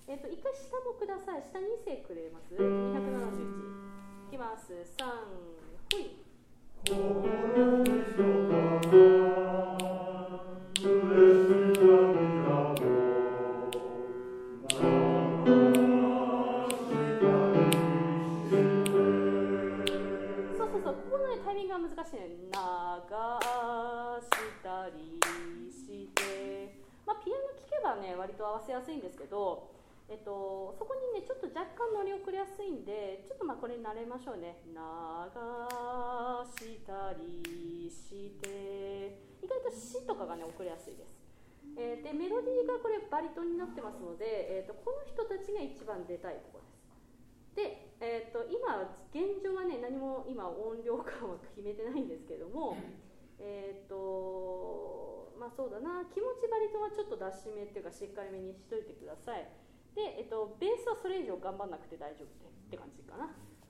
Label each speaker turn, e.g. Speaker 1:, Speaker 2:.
Speaker 1: 一回下もください。下2声くれます？ 271 いきます。3ほい。そうここの、ね、タイミングが難しいね。流したりして、ピアノ聴けばね割と合わせやすいんですけど、そこにねちょっと若干乗り遅れやすいんで、ちょっとこれに慣れましょうね。流したりして意外とシとかがね遅れやすいです。でメロディーがこれバリトンになってますので、この人たちが一番出たいところです。で、今現状はね何も今音量感は決めてないんですけども、そうだな、気持ちバリトンはちょっと出しめっていうかしっかりめにしといてください。で、ベースはそれ以上頑張んなくて大丈夫って感じかな。